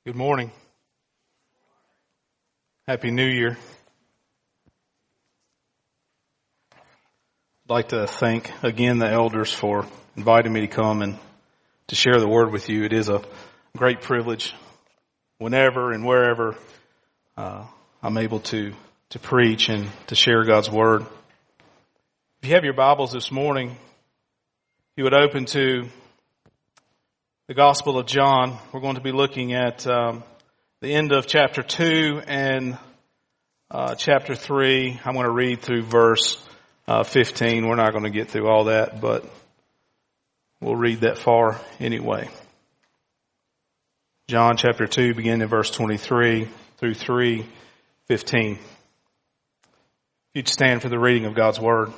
Good morning. Happy New Year. I'd like to thank again the elders for inviting me to come and to share the word with you. It is a great privilege whenever and wherever I'm able to preach and to share God's word. If you have your Bibles this morning, you would open to the Gospel of John. We're going to be looking at the end of chapter 2 and chapter 3. I'm going to read through verse 15. We're not going to get through all that, but we'll read that far anyway. John chapter 2, beginning in verse 23 through 3:15. If you'd stand for the reading of God's Word.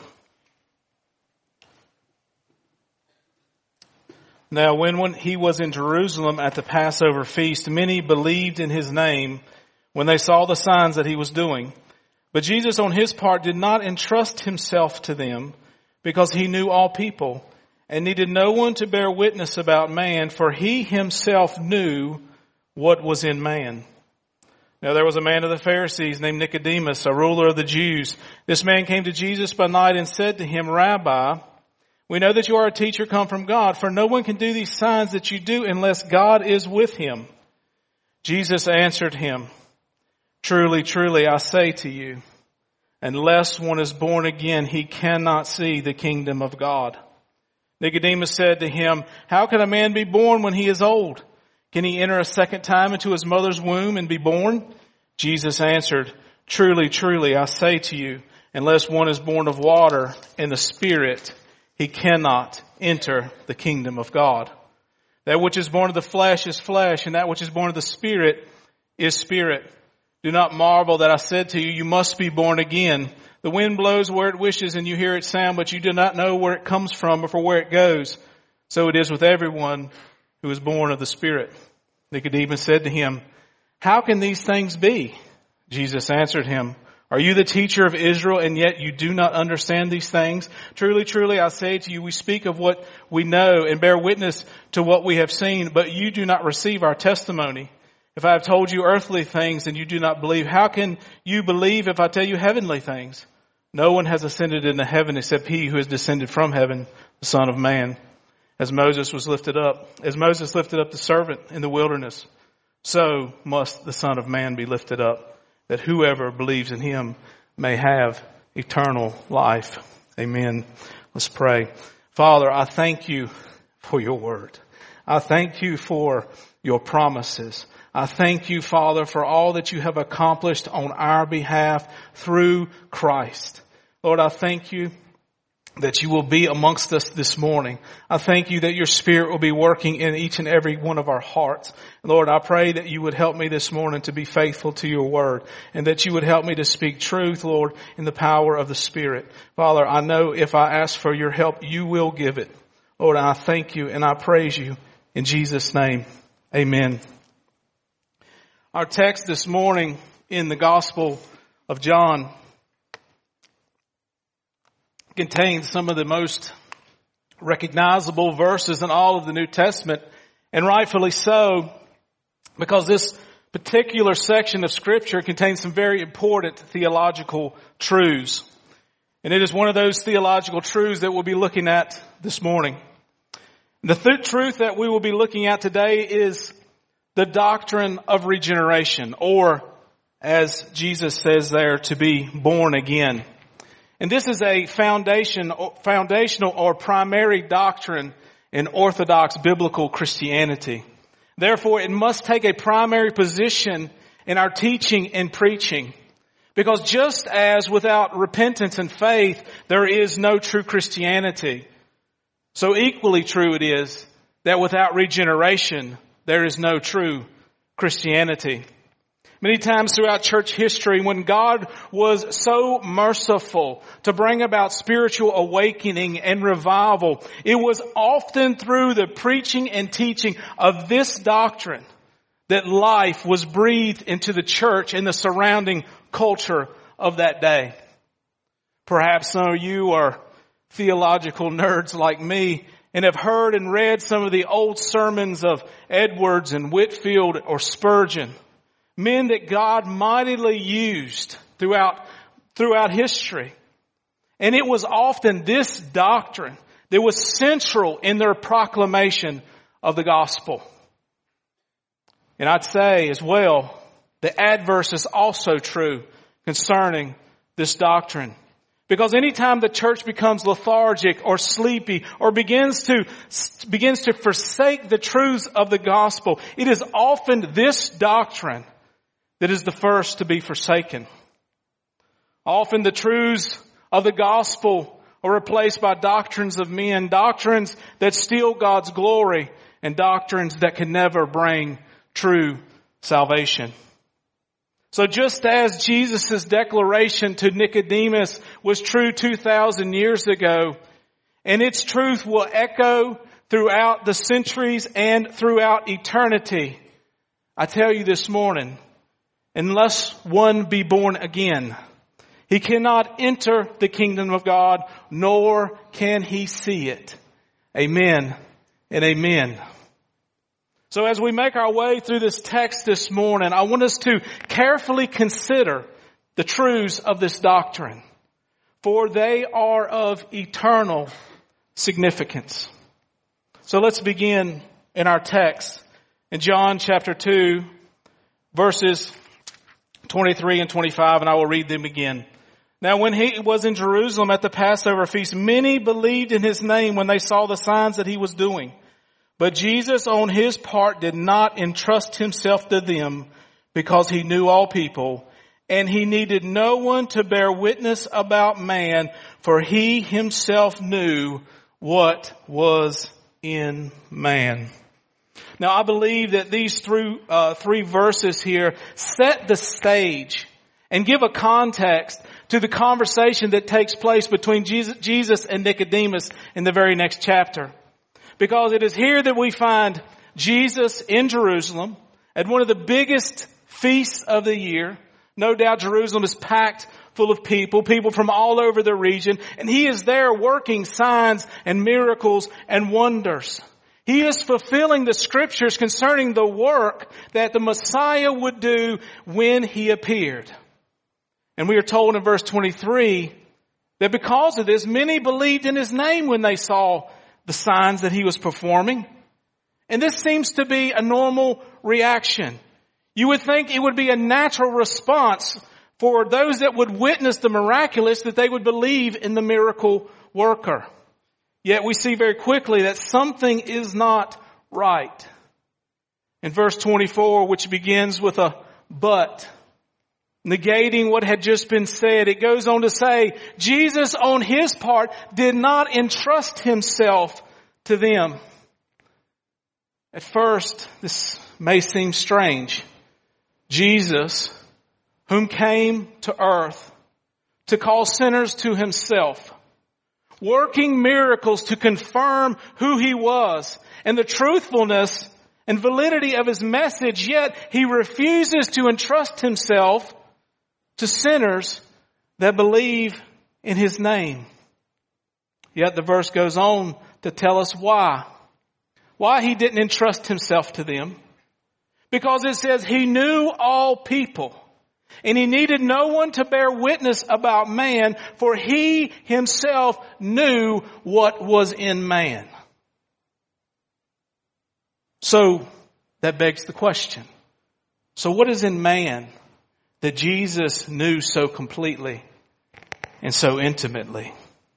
Now, when he was in Jerusalem at the Passover feast, many believed in his name when they saw the signs that he was doing. But Jesus, on his part, did not entrust himself to them, because he knew all people and needed no one to bear witness about man, for he himself knew what was in man. Now, there was a man of the Pharisees named Nicodemus, a ruler of the Jews. This man came to Jesus by night and said to him, "Rabbi, we know that you are a teacher come from God, for no one can do these signs that you do unless God is with him." Jesus answered him, "Truly, truly, I say to you, unless one is born again, he cannot see the kingdom of God." Nicodemus said to him, "How can a man be born when he is old? Can he enter a second time into his mother's womb and be born?" Jesus answered, "Truly, truly, I say to you, unless one is born of water and the Spirit, he cannot enter the kingdom of God. That which is born of the flesh is flesh, and that which is born of the Spirit is spirit. Do not marvel that I said to you, you must be born again. The wind blows where it wishes, and you hear its sound, but you do not know where it comes from or for where it goes. So it is with everyone who is born of the Spirit." Nicodemus said to him, "How can these things be?" Jesus answered him, "Are you the teacher of Israel, and yet you do not understand these things? Truly, truly, I say to you, we speak of what we know and bear witness to what we have seen, but you do not receive our testimony. If I have told you earthly things and you do not believe, how can you believe if I tell you heavenly things? No one has ascended into heaven except he who has descended from heaven, the Son of Man. As Moses lifted up the servant in the wilderness, so must the Son of Man be lifted up, that whoever believes in him may have eternal life." Amen. Let's pray. Father, I thank you for your word. I thank you for your promises. I thank you, Father, for all that you have accomplished on our behalf through Christ. Lord, I thank you that you will be amongst us this morning. I thank you that your Spirit will be working in each and every one of our hearts. Lord, I pray that you would help me this morning to be faithful to your word, and that you would help me to speak truth, Lord, in the power of the Spirit. Father, I know if I ask for your help, you will give it. Lord, I thank you and I praise you in Jesus' name. Amen. Our text this morning in the Gospel of John contains some of the most recognizable verses in all of the New Testament, and rightfully so, because this particular section of Scripture contains some very important theological truths. And it is one of those theological truths that we'll be looking at this morning. The truth that we will be looking at today is the doctrine of regeneration, or as Jesus says there, to be born again. And this is a foundational or primary doctrine in Orthodox biblical Christianity. Therefore, it must take a primary position in our teaching and preaching. Because just as without repentance and faith, there is no true Christianity, so equally true it is that without regeneration, there is no true Christianity. Many times throughout church history, when God was so merciful to bring about spiritual awakening and revival, it was often through the preaching and teaching of this doctrine that life was breathed into the church and the surrounding culture of that day. Perhaps some of you are theological nerds like me, and have heard and read some of the old sermons of Edwards and Whitefield or Spurgeon, men that God mightily used throughout history. And it was often this doctrine that was central in their proclamation of the gospel. And I'd say as well, the adverse is also true concerning this doctrine. Because anytime the church becomes lethargic or sleepy or begins to forsake the truths of the gospel, it is often this doctrine that is the first to be forsaken. Often the truths of the gospel are replaced by doctrines of men, doctrines that steal God's glory, and doctrines that can never bring true salvation. So just as Jesus' declaration to Nicodemus was true 2,000 years ago, and its truth will echo throughout the centuries and throughout eternity, I tell you this morning, unless one be born again, he cannot enter the kingdom of God, nor can he see it. Amen and amen. So as we make our way through this text this morning, I want us to carefully consider the truths of this doctrine, for they are of eternal significance. So let's begin in our text in John chapter 2, verses 23 and 25, and I will read them again. Now when he was in Jerusalem at the Passover feast, many believed in his name when they saw the signs that he was doing. But Jesus on his part did not entrust himself to them because he knew all people, and he needed no one to bear witness about man, for he himself knew what was in man. Now I believe that these three verses here set the stage and give a context to the conversation that takes place between Jesus and Nicodemus in the very next chapter. Because it is here that we find Jesus in Jerusalem at one of the biggest feasts of the year. No doubt Jerusalem is packed full of people from all over the region. And he is there working signs and miracles and wonders. He is fulfilling the scriptures concerning the work that the Messiah would do when he appeared. And we are told in verse 23 that because of this, many believed in his name when they saw the signs that he was performing. And this seems to be a normal reaction. You would think it would be a natural response for those that would witness the miraculous, that they would believe in the miracle worker. Yet we see very quickly that something is not right. In verse 24, which begins with a but, negating what had just been said, it goes on to say, Jesus on his part did not entrust himself to them. At first, this may seem strange. Jesus, whom came to earth to call sinners to himself, working miracles to confirm who he was and the truthfulness and validity of his message, yet he refuses to entrust himself to sinners that believe in his name. Yet the verse goes on to tell us why. Why he didn't entrust himself to them. Because it says he knew all people. And he needed no one to bear witness about man, for he himself knew what was in man. So that begs the question. So what is in man that Jesus knew so completely and so intimately?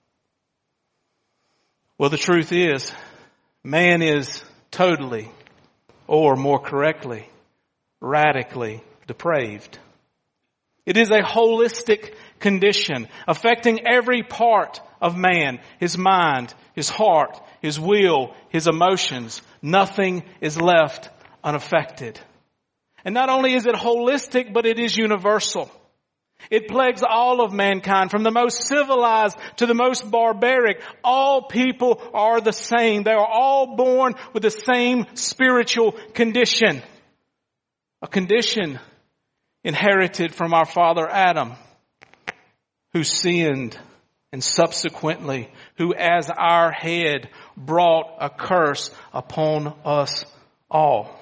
Well, the truth is, man is totally, or more correctly, radically depraved. It is a holistic condition affecting every part of man, his mind, his heart, his will, his emotions. Nothing is left unaffected. And not only is it holistic, but it is universal. It plagues all of mankind, from the most civilized to the most barbaric. All people are the same. They are all born with the same spiritual condition. A condition inherited from our father Adam, who sinned and subsequently who as our head brought a curse upon us all.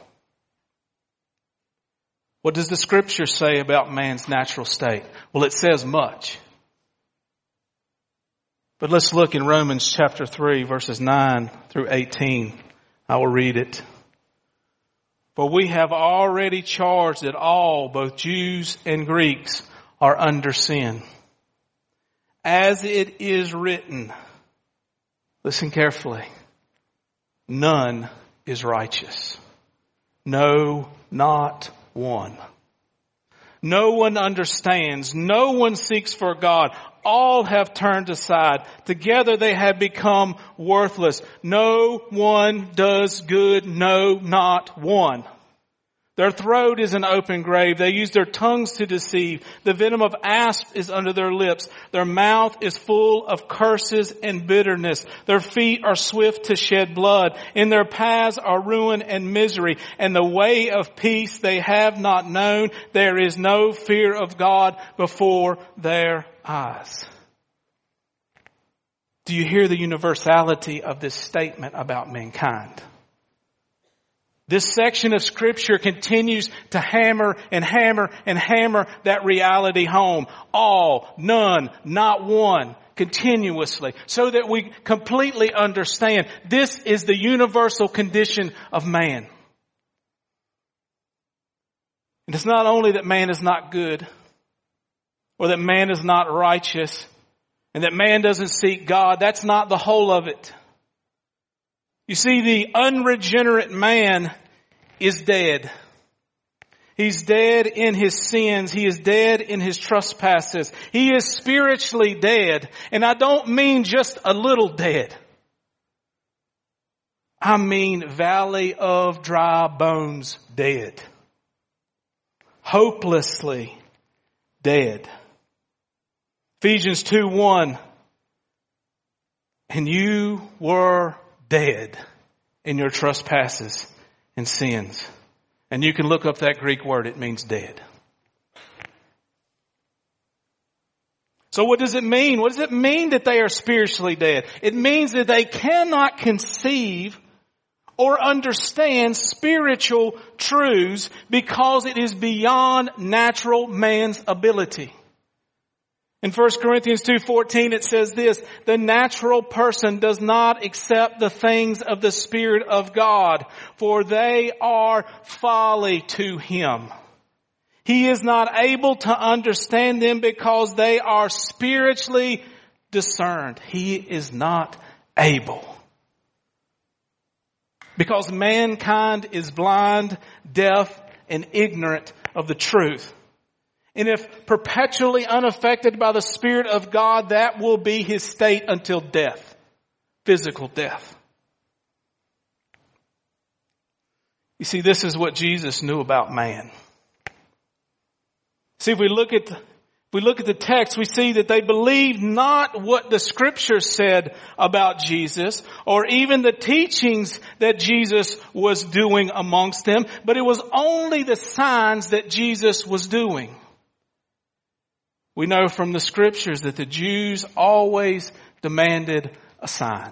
What does the Scripture say about man's natural state? Well, it says much. But let's look in Romans chapter 3, verses 9 through 18. I will read it. For we have already charged that all, both Jews and Greeks, are under sin. As it is written, listen carefully, none is righteous. No, not one. No one understands. No one seeks for God. All have turned aside. Together they have become worthless. No one does good. No, not one. Their throat is an open grave. They use their tongues to deceive. The venom of asps is under their lips. Their mouth is full of curses and bitterness. Their feet are swift to shed blood. In their paths are ruin and misery. And the way of peace they have not known. There is no fear of God before their eyes. Do you hear the universality of this statement about mankind? This section of Scripture continues to hammer and hammer and hammer that reality home. All, none, not one, continuously, so that we completely understand this is the universal condition of man. And it's not only that man is not good, or that man is not righteous, and that man doesn't seek God. That's not the whole of it. You see, the unregenerate man is dead. He's dead in his sins. He is dead in his trespasses. He is spiritually dead. And I don't mean just a little dead. I mean valley of dry bones dead. Hopelessly dead. Ephesians 2:1. And you were dead in your trespasses and sins. And you can look up that Greek word. It means dead. So what does it mean? What does it mean that they are spiritually dead? It means that they cannot conceive or understand spiritual truths because it is beyond natural man's ability. In 1 Corinthians 2:14 it says this, the natural person does not accept the things of the Spirit of God, for they are folly to him. He is not able to understand them because they are spiritually discerned. He is not able. Because mankind is blind, deaf, and ignorant of the truth. And if perpetually unaffected by the Spirit of God, that will be his state until death. Physical death. You see, this is what Jesus knew about man. See, if we look at the text, we see that they believed not what the Scripture said about Jesus, or even the teachings that Jesus was doing amongst them, but it was only the signs that Jesus was doing. We know from the Scriptures that the Jews always demanded a sign.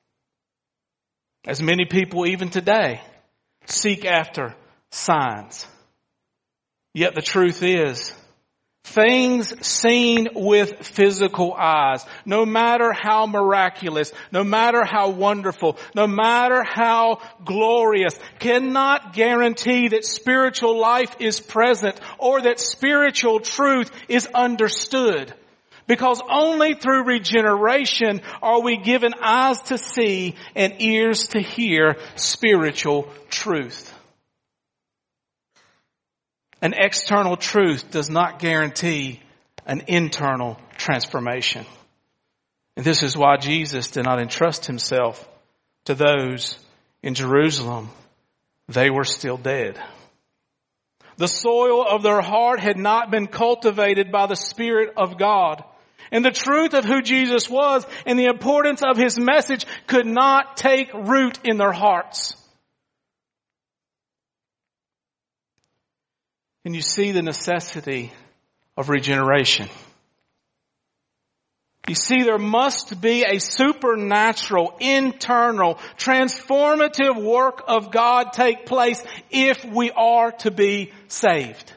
As many people even today seek after signs. Yet the truth is, things seen with physical eyes, no matter how miraculous, no matter how wonderful, no matter how glorious, cannot guarantee that spiritual life is present or that spiritual truth is understood. Because only through regeneration are we given eyes to see and ears to hear spiritual truth. An external truth does not guarantee an internal transformation. And this is why Jesus did not entrust himself to those in Jerusalem. They were still dead. The soil of their heart had not been cultivated by the Spirit of God. And the truth of who Jesus was and the importance of his message could not take root in their hearts. And you see the necessity of regeneration. You see, there must be a supernatural, internal, transformative work of God take place if we are to be saved.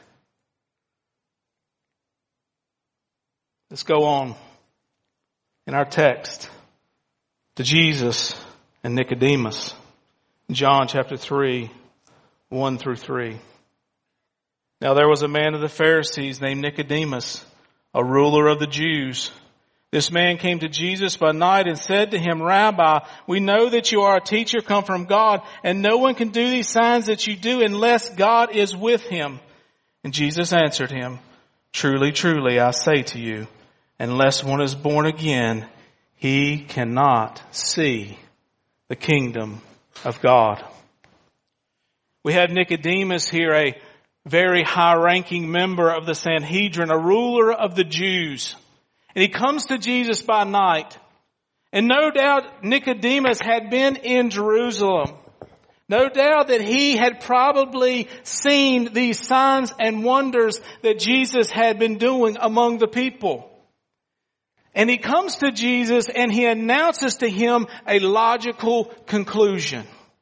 Let's go on in our text to Jesus and Nicodemus. John chapter 3, 1 through 3. Now there was a man of the Pharisees named Nicodemus, a ruler of the Jews. This man came to Jesus by night and said to him, Rabbi, we know that you are a teacher come from God, and no one can do these signs that you do unless God is with him. And Jesus answered him, Truly, truly, I say to you, unless one is born again, he cannot see the kingdom of God. We have Nicodemus here, a very high-ranking member of the Sanhedrin, a ruler of the Jews. And he comes to Jesus by night. And no doubt Nicodemus had been in Jerusalem. No doubt that he had probably seen these signs and wonders that Jesus had been doing among the people. And he comes to Jesus and he announces to him a logical conclusion.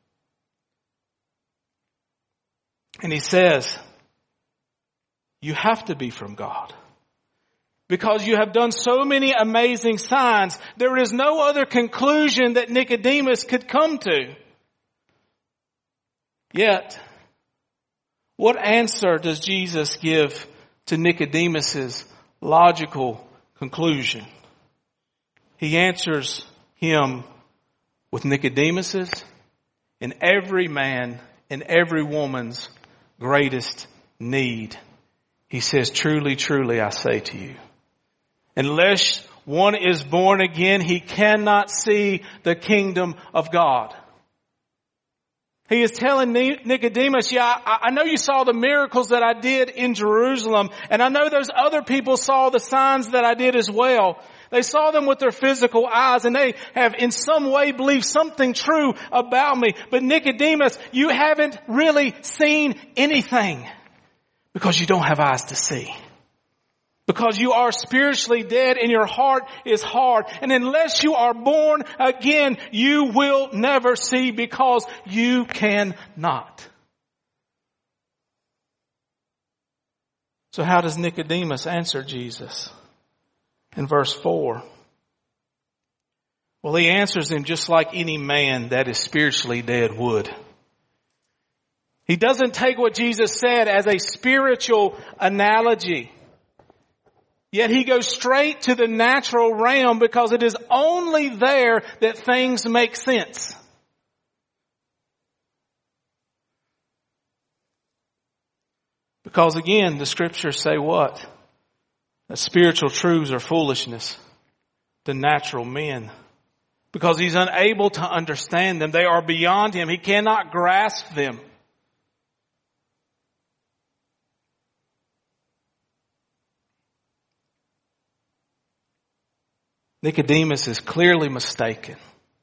And he says, you have to be from God. Because you have done so many amazing signs, there is no other conclusion that Nicodemus could come to. Yet, what answer does Jesus give to Nicodemus's logical conclusion? He answers him with Nicodemus's and every man and every woman's greatest need. He says, Truly, truly, I say to you, unless one is born again, he cannot see the kingdom of God. He is telling Nicodemus, I know you saw the miracles that I did in Jerusalem, and I know those other people saw the signs that I did as well. They saw them with their physical eyes, and they have in some way believed something true about me. But Nicodemus, you haven't really seen anything because you don't have eyes to see. Because you are spiritually dead and your heart is hard. And unless you are born again, you will never see because you cannot. So how does Nicodemus answer Jesus? In verse 4. Well, he answers him just like any man that is spiritually dead would. He doesn't take what Jesus said as a spiritual analogy. Yet he goes straight to the natural realm because it is only there that things make sense. Because again, the scriptures say what? That spiritual truths are foolishness to natural men. Because he's unable to understand them. They are beyond him. He cannot grasp them. Nicodemus is clearly mistaken.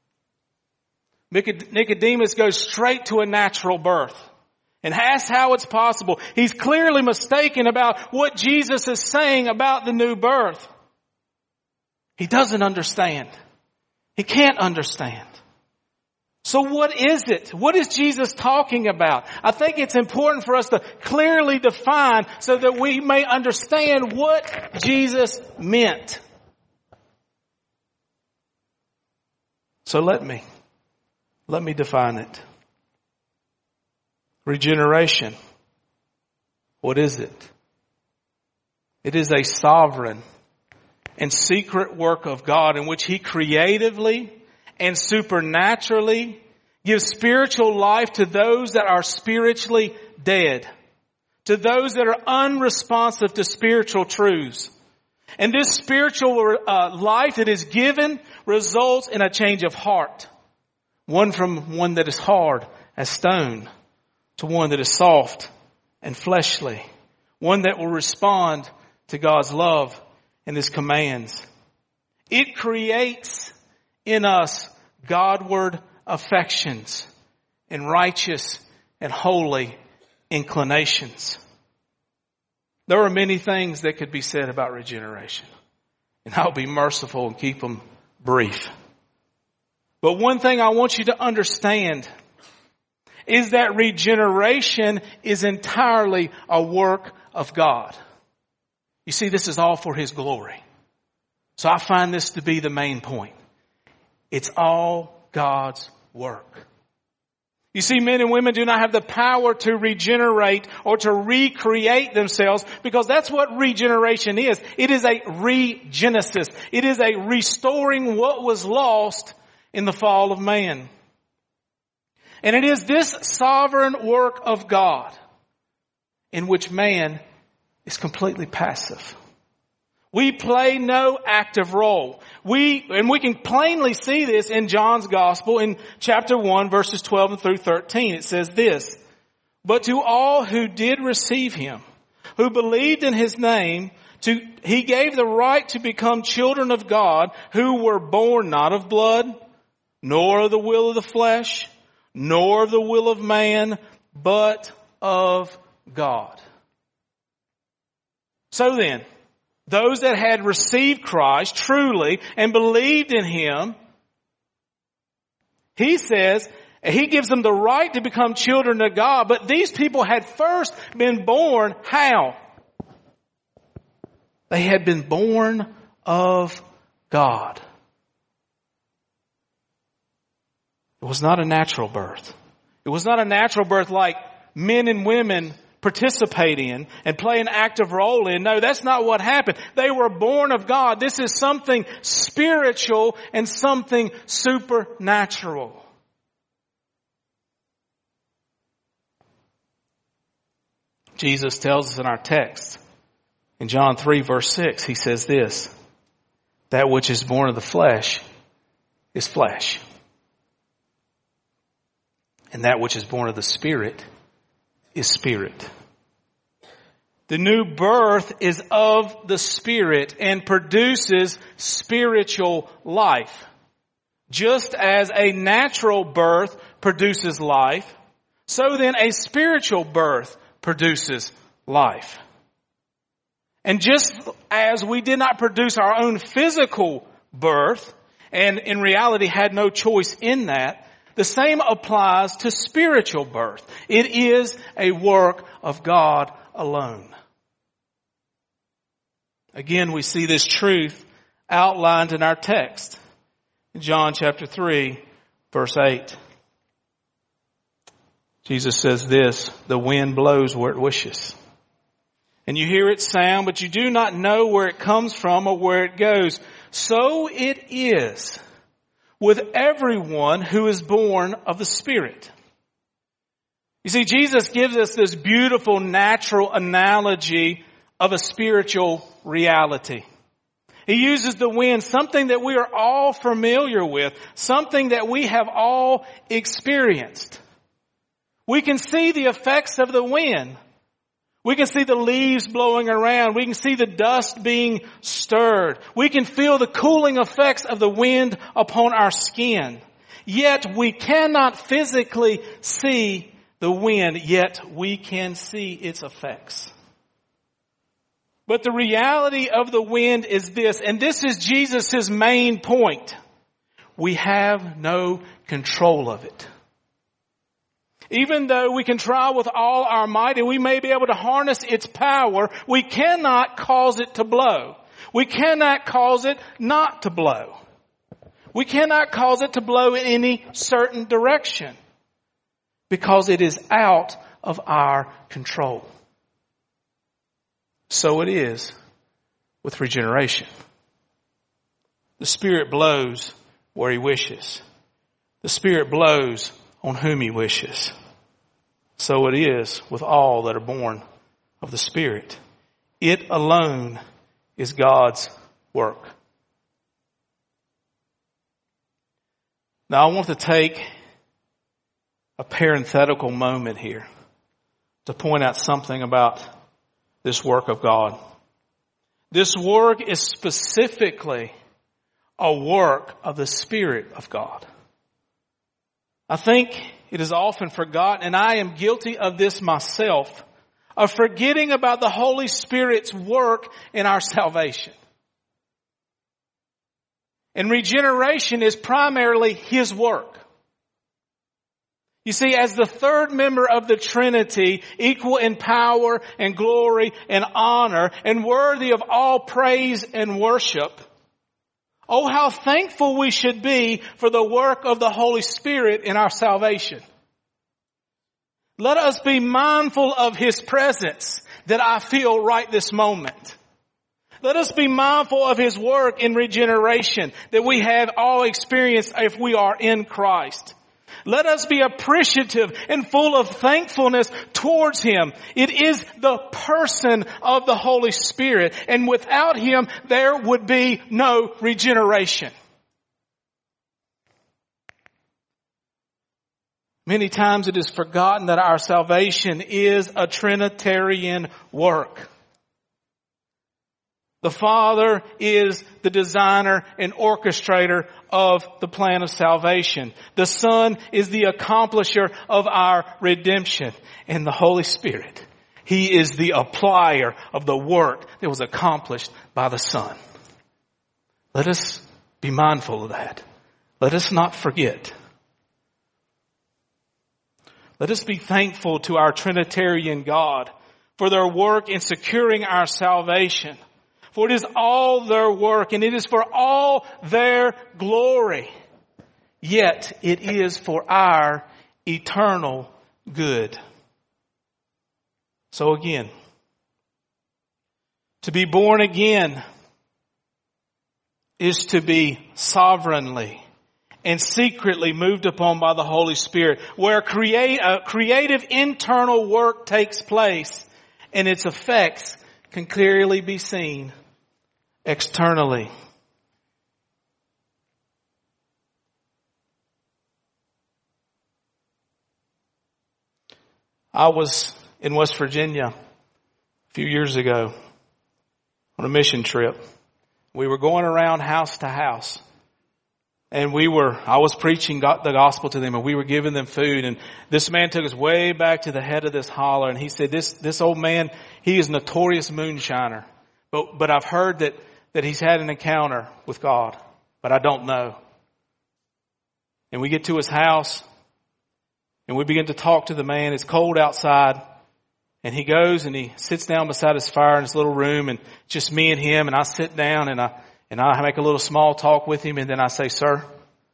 Nicodemus goes straight to a natural birth and asks how it's possible. He's clearly mistaken about what Jesus is saying about the new birth. He doesn't understand. He can't understand. So what is it? What is Jesus talking about? I think it's important for us to clearly define so that we may understand what Jesus meant. So let me define it. Regeneration. What is it? It is a sovereign and secret work of God in which He creatively and supernaturally gives spiritual life to those that are spiritually dead, to those that are unresponsive to spiritual truths. And this spiritual life that is given results in a change of heart. One from one that is hard as stone to one that is soft and fleshly. One that will respond to God's love and His commands. It creates in us Godward affections and righteous and holy inclinations. There are many things that could be said about regeneration. And I'll be merciful and keep them brief. But one thing I want you to understand is that regeneration is entirely a work of God. You see, this is all for His glory. So I find this to be the main point. It's all God's work. You see, men and women do not have the power to regenerate or to recreate themselves, because that's what regeneration is. It is a regenesis. It is a restoring what was lost in the fall of man. And it is this sovereign work of God in which man is completely passive. We play no active role. We can plainly see this in John's Gospel in chapter 1, verses 12 through 13. It says this, "But to all who did receive Him, who believed in His name, He gave the right to become children of God, who were born not of blood, nor of the will of the flesh, nor of the will of man, but of God." So then, those that had received Christ truly and believed in Him, He says, He gives them the right to become children of God. But these people had first been born how? They had been born of God. It was not a natural birth. It was not a natural birth like men and women participate in and play an active role in. No, that's not what happened. They were born of God. This is something spiritual and something supernatural. Jesus tells us in our text, in John 3 verse 6, He says this, "That which is born of the flesh is flesh. And that which is born of the Spirit is spirit." The new birth is of the Spirit and produces spiritual life. Just as a natural birth produces life, so then a spiritual birth produces life. And just as we did not produce our own physical birth, and in reality had no choice in that, the same applies to spiritual birth. It is a work of God alone. Again, we see this truth outlined in our text. In John chapter 3, verse 8. Jesus says this, "The wind blows where it wishes. And you hear its sound, but you do not know where it comes from or where it goes. So it is with everyone who is born of the Spirit." You see, Jesus gives us this beautiful natural analogy of a spiritual reality. He uses the wind, something that we are all familiar with, something that we have all experienced. We can see the effects of the wind. We can see the leaves blowing around. We can see the dust being stirred. We can feel the cooling effects of the wind upon our skin. Yet we cannot physically see the wind, yet we can see its effects. But the reality of the wind is this, and this is Jesus' main point. We have no control of it. Even though we can try with all our might and we may be able to harness its power, we cannot cause it to blow. We cannot cause it not to blow. We cannot cause it to blow in any certain direction because it is out of our control. So it is with regeneration. The Spirit blows where He wishes. The Spirit blows on whom He wishes. So it is with all that are born of the Spirit. It alone is God's work. Now I want to take a parenthetical moment here to point out something about this work of God. This work is specifically a work of the Spirit of God. I think it is often forgotten, and I am guilty of this myself, of forgetting about the Holy Spirit's work in our salvation. And regeneration is primarily His work. You see, as the third member of the Trinity, equal in power and glory and honor and worthy of all praise and worship, oh, how thankful we should be for the work of the Holy Spirit in our salvation. Let us be mindful of His presence that I feel right this moment. Let us be mindful of His work in regeneration that we have all experienced if we are in Christ. Let us be appreciative and full of thankfulness towards Him. It is the person of the Holy Spirit, and without Him there would be no regeneration. Many times it is forgotten that our salvation is a Trinitarian work. The Father is the designer and orchestrator of the plan of salvation. The Son is the accomplisher of our redemption. And the Holy Spirit, He is the applier of the work that was accomplished by the Son. Let us be mindful of that. Let us not forget. Let us be thankful to our Trinitarian God for their work in securing our salvation. For it is all their work, and it is for all their glory. Yet it is for our eternal good. So again, to be born again is to be sovereignly and secretly moved upon by the Holy Spirit, where creative internal work takes place and its effects can clearly be seen externally. I was in West Virginia a few years ago on a mission trip. We were going around house to house. And I was preaching the gospel to them, and we were giving them food. And this man took us way back to the head of this holler, and he said, this old man, he is a notorious moonshiner. But I've heard that he's had an encounter with God, but I don't know. And we get to his house, and we begin to talk to the man. It's cold outside. And he goes and he sits down beside his fire in his little room, and just me and him. And I sit down and I make a little small talk with him. And then I say, "Sir,"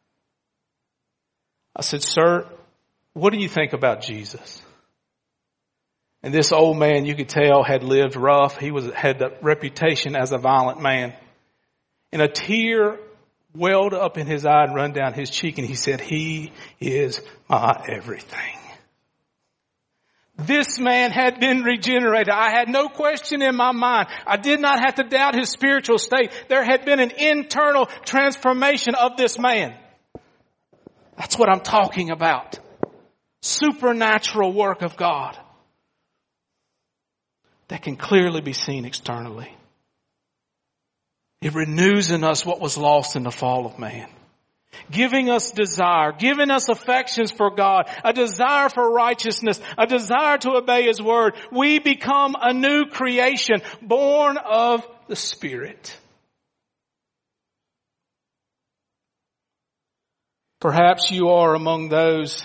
I said, "Sir, what do you think about Jesus?" And this old man, you could tell, had lived rough. He had the reputation as a violent man. And a tear welled up in his eye and run down his cheek. And he said, "He is my everything." This man had been regenerated. I had no question in my mind. I did not have to doubt his spiritual state. There had been an internal transformation of this man. That's what I'm talking about. Supernatural work of God that can clearly be seen externally. It renews in us what was lost in the fall of man. Giving us desire, giving us affections for God, a desire for righteousness, a desire to obey His word. We become a new creation, born of the Spirit. Perhaps you are among those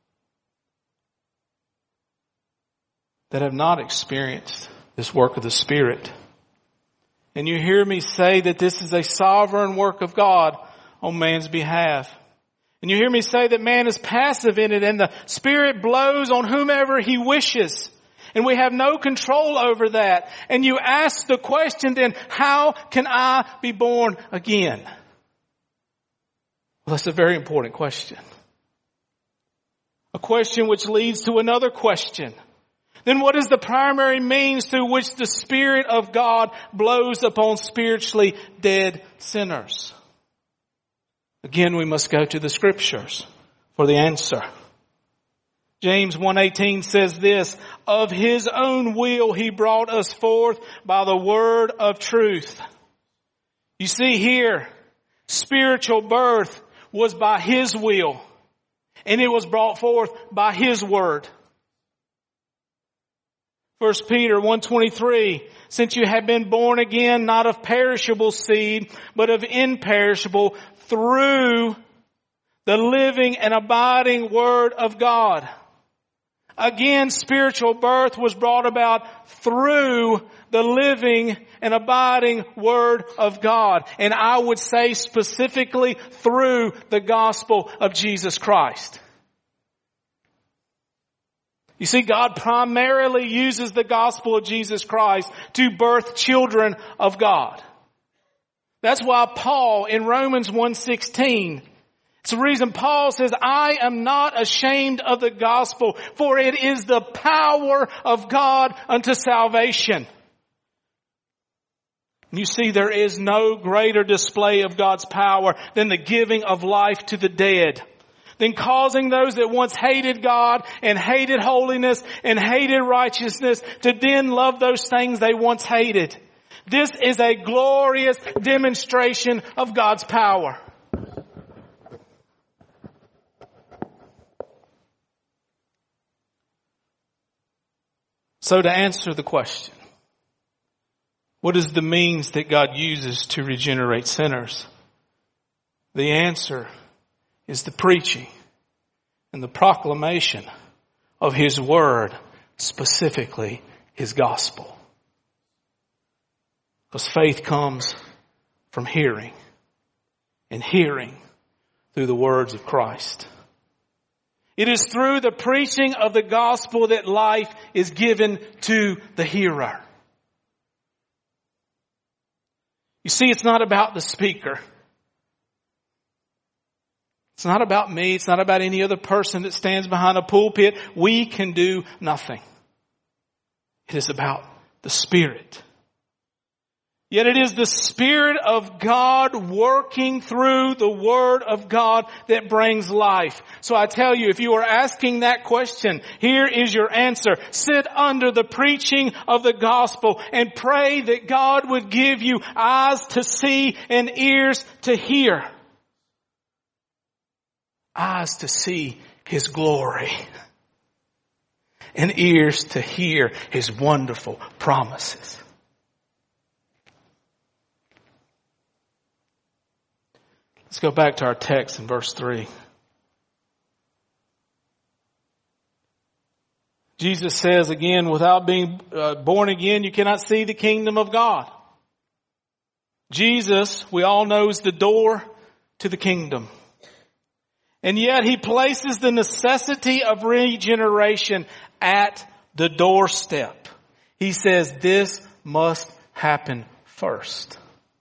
that have not experienced this work of the Spirit. And you hear me say that this is a sovereign work of God on man's behalf. And you hear me say that man is passive in it, and the Spirit blows on whomever He wishes. And we have no control over that. And you ask the question then, how can I be born again? Well, that's a very important question. A question which leads to another question. Then what is the primary means through which the Spirit of God blows upon spiritually dead sinners? Again, we must go to the Scriptures for the answer. James 1:18 says this, "Of His own will He brought us forth by the word of truth." You see here, spiritual birth was by His will, and it was brought forth by His word. 1 Peter 1:23, since you have been born again, not of perishable seed, but of imperishable, through the living and abiding Word of God. Again, spiritual birth was brought about through the living and abiding Word of God. And I would say specifically through the gospel of Jesus Christ. You see, God primarily uses the gospel of Jesus Christ to birth children of God. That's why Paul in Romans 1:16, it's the reason Paul says, I am not ashamed of the gospel, for it is the power of God unto salvation. You see, there is no greater display of God's power than the giving of life to the dead, than causing those that once hated God and hated holiness and hated righteousness to then love those things they once hated. This is a glorious demonstration of God's power. So to answer the question, what is the means that God uses to regenerate sinners? The answer is the preaching and the proclamation of His Word, specifically His gospel. Because faith comes from hearing, and hearing through the words of Christ. It is through the preaching of the gospel that life is given to the hearer. You see, it's not about the speaker. It's not about me. It's not about any other person that stands behind a pulpit. We can do nothing. It is about the Spirit. Yet it is the Spirit of God working through the Word of God that brings life. So I tell you, if you are asking that question, here is your answer. Sit under the preaching of the gospel and pray that God would give you eyes to see and ears to hear. Eyes to see His glory and ears to hear His wonderful promises. Let's go back to our text in verse 3. Jesus says again, without being born again, you cannot see the kingdom of God. Jesus, we all know, is the door to the kingdom. And yet He places the necessity of regeneration at the doorstep. He says this must happen first.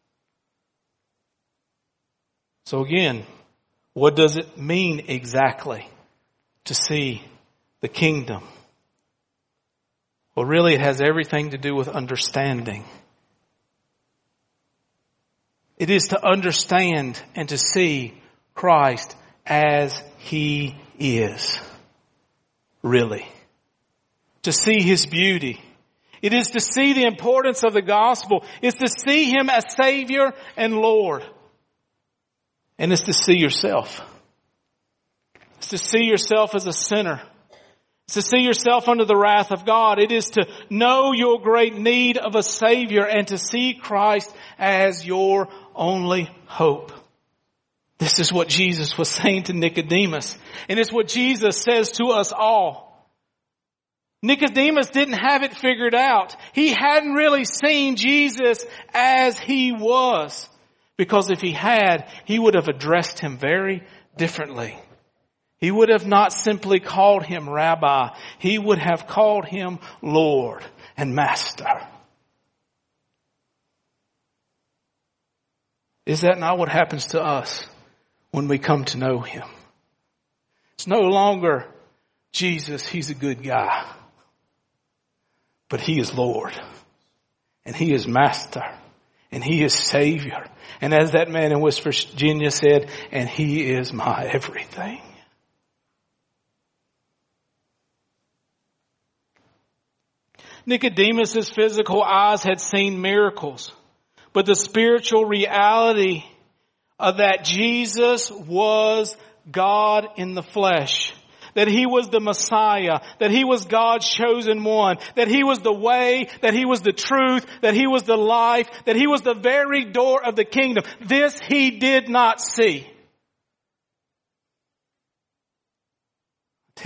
So again, what does it mean exactly to see the kingdom? Well, really it has everything to do with understanding. It is to understand and to see Christ as He is, really. To see His beauty. It is to see the importance of the gospel. It's to see Him as Savior and Lord. And it's to see yourself. It's to see yourself as a sinner. It's to see yourself under the wrath of God. It is to know your great need of a Savior and to see Christ as your only hope. This is what Jesus was saying to Nicodemus. And it's what Jesus says to us all. Nicodemus didn't have it figured out. He hadn't really seen Jesus as He was. Because if he had, he would have addressed Him very differently. He would have not simply called Him Rabbi. He would have called Him Lord and Master. Is that not what happens to us when we come to know Him? It's no longer Jesus, He's a good guy. But He is Lord. And He is Master. And He is Savior. And as that man in West Virginia said, and He is my everything. Nicodemus's physical eyes had seen miracles, but the spiritual reality of that Jesus was God in the flesh, that He was the Messiah, that He was God's chosen one, that He was the way, that He was the truth, that He was the life, that He was the very door of the kingdom. This he did not see. I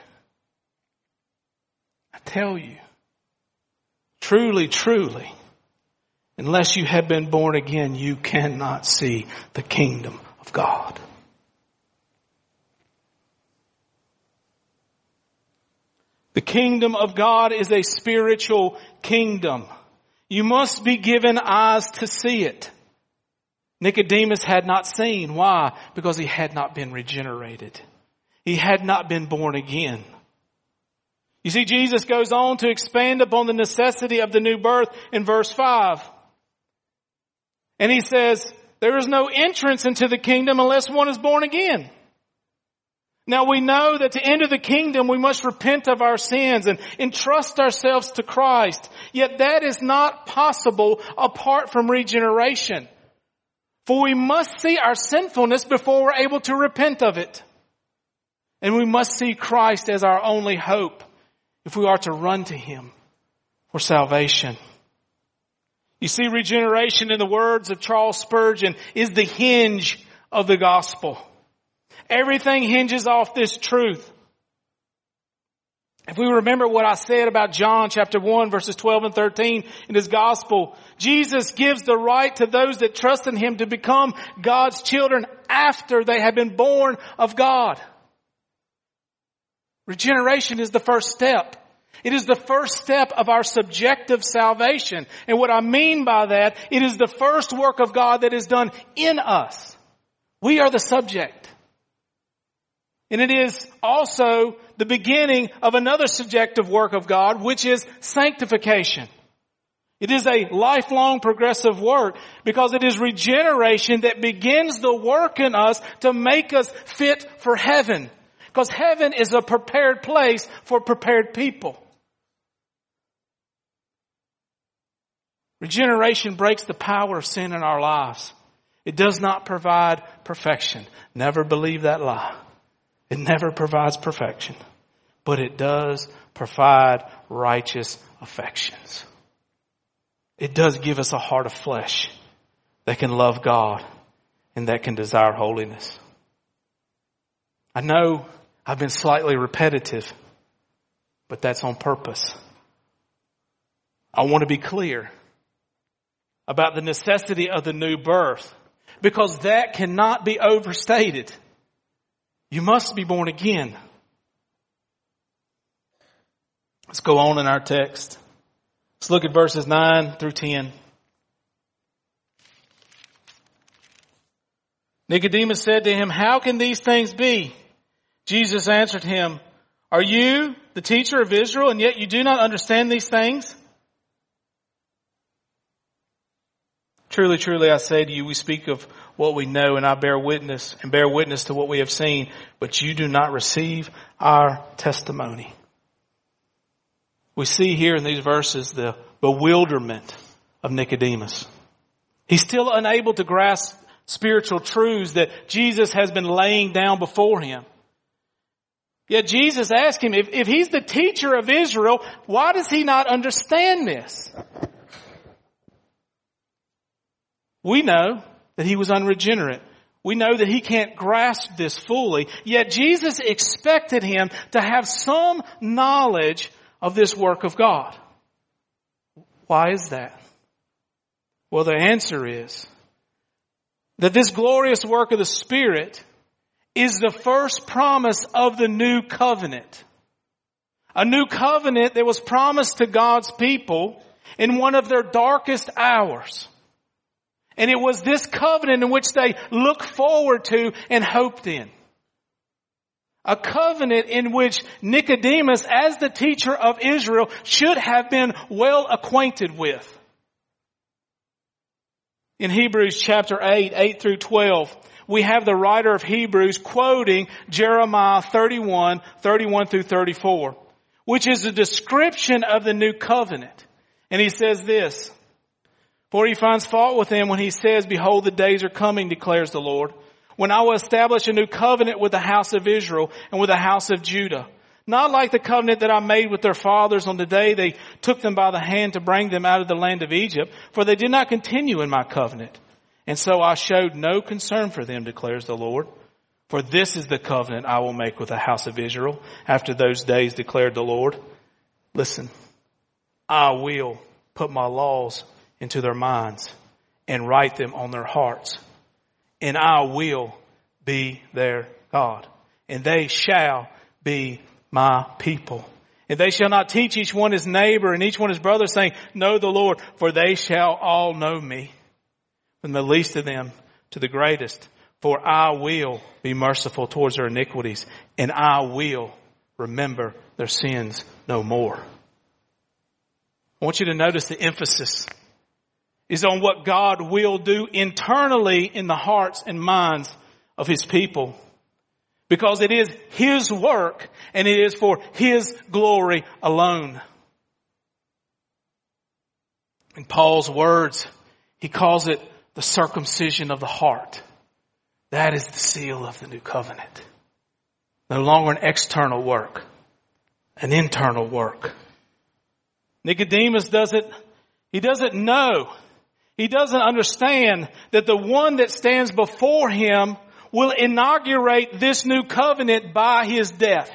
tell you, truly, truly, unless you have been born again, you cannot see the kingdom of God. The kingdom of God is a spiritual kingdom. You must be given eyes to see it. Nicodemus had not seen. Why? Because he had not been regenerated. He had not been born again. You see, Jesus goes on to expand upon the necessity of the new birth in verse 5. And He says, there is no entrance into the kingdom unless one is born again. Now we know that to enter the kingdom we must repent of our sins and entrust ourselves to Christ. Yet that is not possible apart from regeneration. For we must see our sinfulness before we're able to repent of it. And we must see Christ as our only hope if we are to run to Him for salvation. You see, regeneration, in the words of Charles Spurgeon, is the hinge of the gospel. Everything hinges off this truth. If we remember what I said about John chapter 1 verses 12 and 13 in his gospel, Jesus gives the right to those that trust in Him to become God's children after they have been born of God. Regeneration is the first step. It is the first step of our subjective salvation. And what I mean by that, it is the first work of God that is done in us. We are the subject. And it is also the beginning of another subjective work of God, which is sanctification. It is a lifelong progressive work because it is regeneration that begins the work in us to make us fit for heaven. Because heaven is a prepared place for prepared people. Regeneration breaks the power of sin in our lives. It does not provide perfection. Never believe that lie. It never provides perfection. But it does provide righteous affections. It does give us a heart of flesh that can love God and that can desire holiness. I know I've been slightly repetitive, but that's on purpose. I want to be clear about the necessity of the new birth, because that cannot be overstated. You must be born again. Let's go on in our text. Let's look at verses 9 through 10. Nicodemus said to Him, "How can these things be?" Jesus answered him, "Are you the teacher of Israel, and yet you do not understand these things? Truly, truly, I say to you, we speak of what we know, and I bear witness to what we have seen, but you do not receive our testimony." We see here in these verses the bewilderment of Nicodemus. He's still unable to grasp spiritual truths that Jesus has been laying down before him. Yet Jesus asked him, if He's the teacher of Israel, why does he not understand this? We know that he was unregenerate. We know that he can't grasp this fully. Yet Jesus expected him to have some knowledge of this work of God. Why is that? Well, the answer is that this glorious work of the Spirit is the first promise of the new covenant. A new covenant that was promised to God's people in one of their darkest hours. And it was this covenant in which they looked forward to and hoped in. A covenant in which Nicodemus, as the teacher of Israel, should have been well acquainted with. In Hebrews chapter 8 through 12, we have the writer of Hebrews quoting Jeremiah 31 through 34, which is a description of the new covenant. And he says this, "For he finds fault with them when he says, 'Behold, the days are coming, declares the Lord, when I will establish a new covenant with the house of Israel and with the house of Judah. Not like the covenant that I made with their fathers on the day they took them by the hand to bring them out of the land of Egypt, for they did not continue in my covenant. And so I showed no concern for them, declares the Lord. For this is the covenant I will make with the house of Israel after those days, declared the Lord. Listen, I will put my laws into their minds and write them on their hearts. And I will be their God. And they shall be my people. And they shall not teach each one his neighbor and each one his brother, saying, know the Lord, for they shall all know me, from the least of them to the greatest. For I will be merciful towards their iniquities, and I will remember their sins no more. I want you to notice the emphasis is on what God will do internally in the hearts and minds of His people. Because it is His work and it is for His glory alone. In Paul's words, he calls it the circumcision of the heart. That is the seal of the new covenant. No longer an external work, an internal work. Nicodemus doesn't know. He doesn't understand that the one that stands before him will inaugurate this new covenant by His death.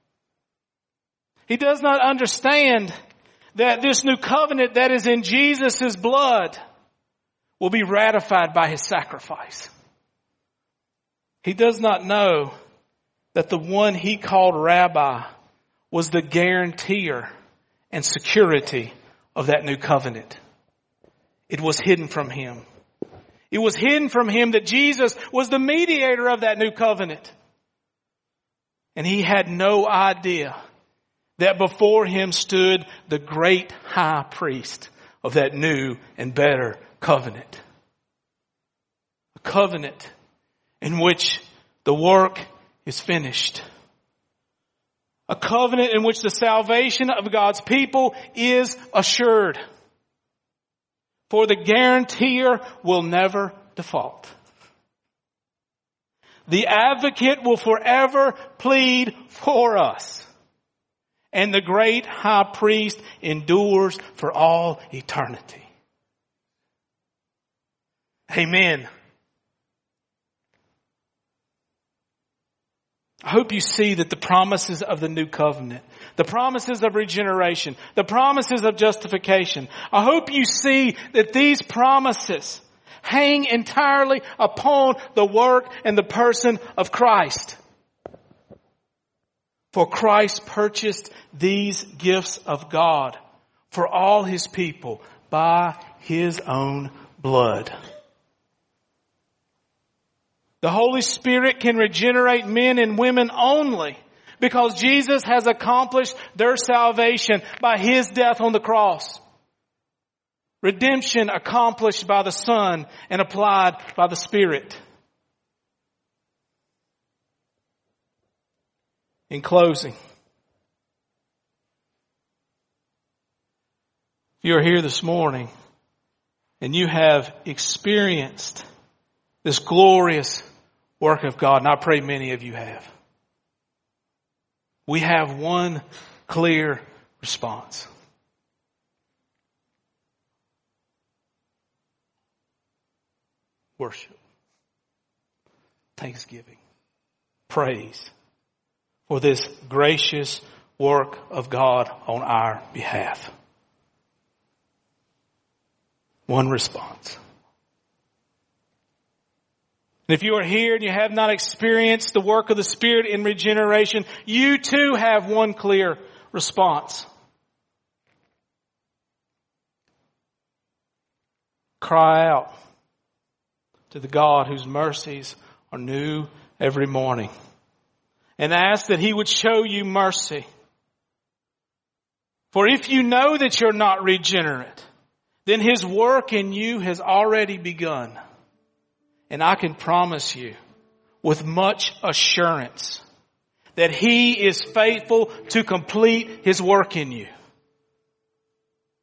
He does not understand that this new covenant that is in Jesus' blood will be ratified by His sacrifice. He does not know that the one he called Rabbi was the guarantor and security of that new covenant. It was hidden from him. It was hidden from him that Jesus was the mediator of that new covenant. And he had no idea that before him stood the great high priest of that new and better covenant. A covenant in which the work is finished. A covenant in which the salvation of God's people is assured. For the guarantor will never default. The advocate will forever plead for us. And the great high priest endures for all eternity. Amen. I hope you see that the promises of the new covenant, the promises of regeneration, the promises of justification, I hope you see that these promises hang entirely upon the work and the person of Christ. For Christ purchased these gifts of God for all His people by His own blood. The Holy Spirit can regenerate men and women only because Jesus has accomplished their salvation by His death on the cross. Redemption accomplished by the Son and applied by the Spirit. In closing, if you are here this morning and you have experienced this glorious work of God, and I pray many of you have, we have one clear response. Worship. Thanksgiving. Praise for this gracious work of God on our behalf. One response. And if you are here and you have not experienced the work of the Spirit in regeneration, you too have one clear response. Cry out to the God whose mercies are new every morning, and ask that He would show you mercy. For if you know that you're not regenerate, then His work in you has already begun. And I can promise you with much assurance that He is faithful to complete His work in you.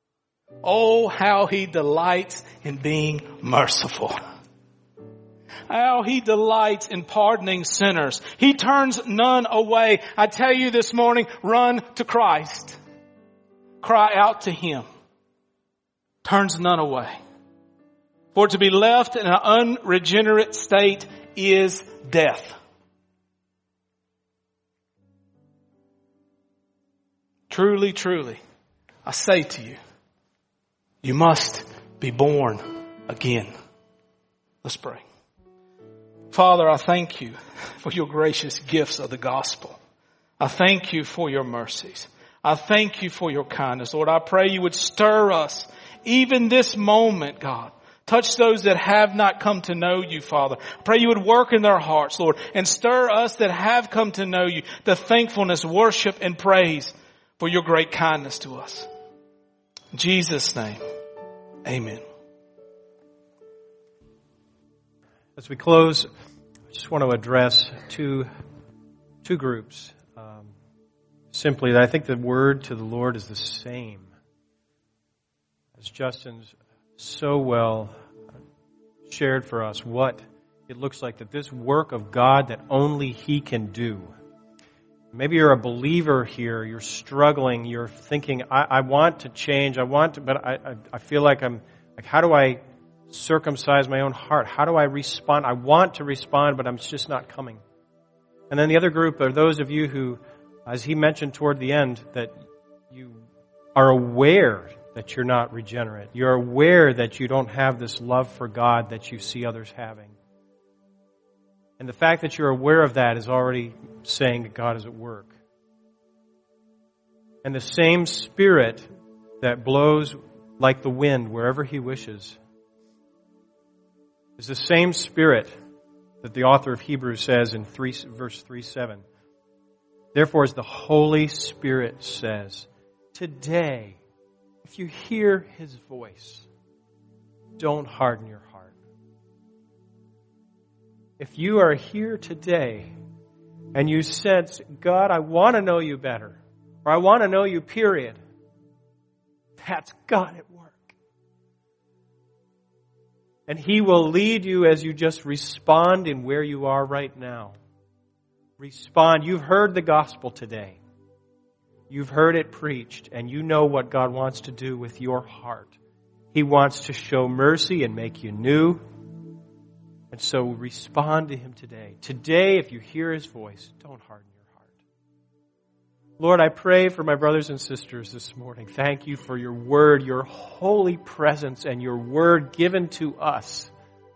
Oh, how He delights in being merciful. How He delights in pardoning sinners. He turns none away. I tell you this morning, run to Christ. Cry out to Him. Turns none away. For to be left in an unregenerate state is death. Truly, truly, I say to you, you must be born again. Let's pray. Father, I thank you for your gracious gifts of the gospel. I thank you for your mercies. I thank you for your kindness. Lord, I pray you would stir us even this moment, God. Touch those that have not come to know you, Father. Pray you would work in their hearts, Lord, and stir us that have come to know you, the thankfulness, worship, and praise for your great kindness to us. In Jesus' name, amen. As we close, I just want to address two groups. Simply, that I think the word to the Lord is the same. As Justin's so well shared for us what it looks like, that this work of God that only He can do. Maybe you're a believer here, you're struggling, you're thinking, I want to change, but I feel like how do I circumcise my own heart? How do I respond? I want to respond, but I'm just not coming. And then the other group are those of you who, as he mentioned toward the end, that you are aware that you're not regenerate. You're aware that you don't have this love for God that you see others having. And the fact that you're aware of that is already saying that God is at work. And the same Spirit that blows like the wind wherever He wishes is the same Spirit that the author of Hebrews says in verse 3:7. Therefore, as the Holy Spirit says, today, if you hear His voice, don't harden your heart. If you are here today and you sense, God, I want to know you better, or I want to know you, period, that's God at work. And He will lead you as you just respond in where you are right now. Respond. You've heard the gospel today. You've heard it preached, and you know what God wants to do with your heart. He wants to show mercy and make you new. And so respond to Him today. Today, if you hear His voice, don't harden your heart. Lord, I pray for my brothers and sisters this morning. Thank you for your word, your holy presence, and your word given to us.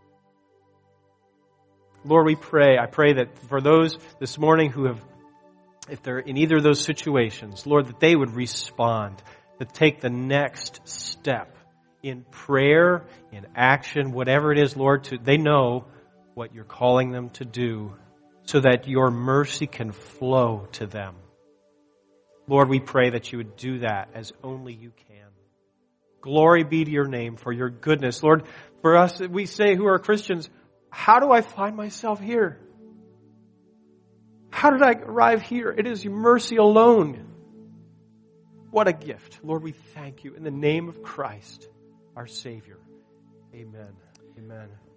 Lord, I pray that for those this morning who have, if they're in either of those situations, Lord, that they would respond, that take the next step in prayer, in action, whatever it is, Lord, they know what you're calling them to do so that your mercy can flow to them. Lord, we pray that you would do that as only you can. Glory be to your name for your goodness. Lord, for us, we say who are Christians, how do I find myself here? How did I arrive here? It is your mercy alone. What a gift. Lord, we thank you in the name of Christ, our Savior. Amen. Amen.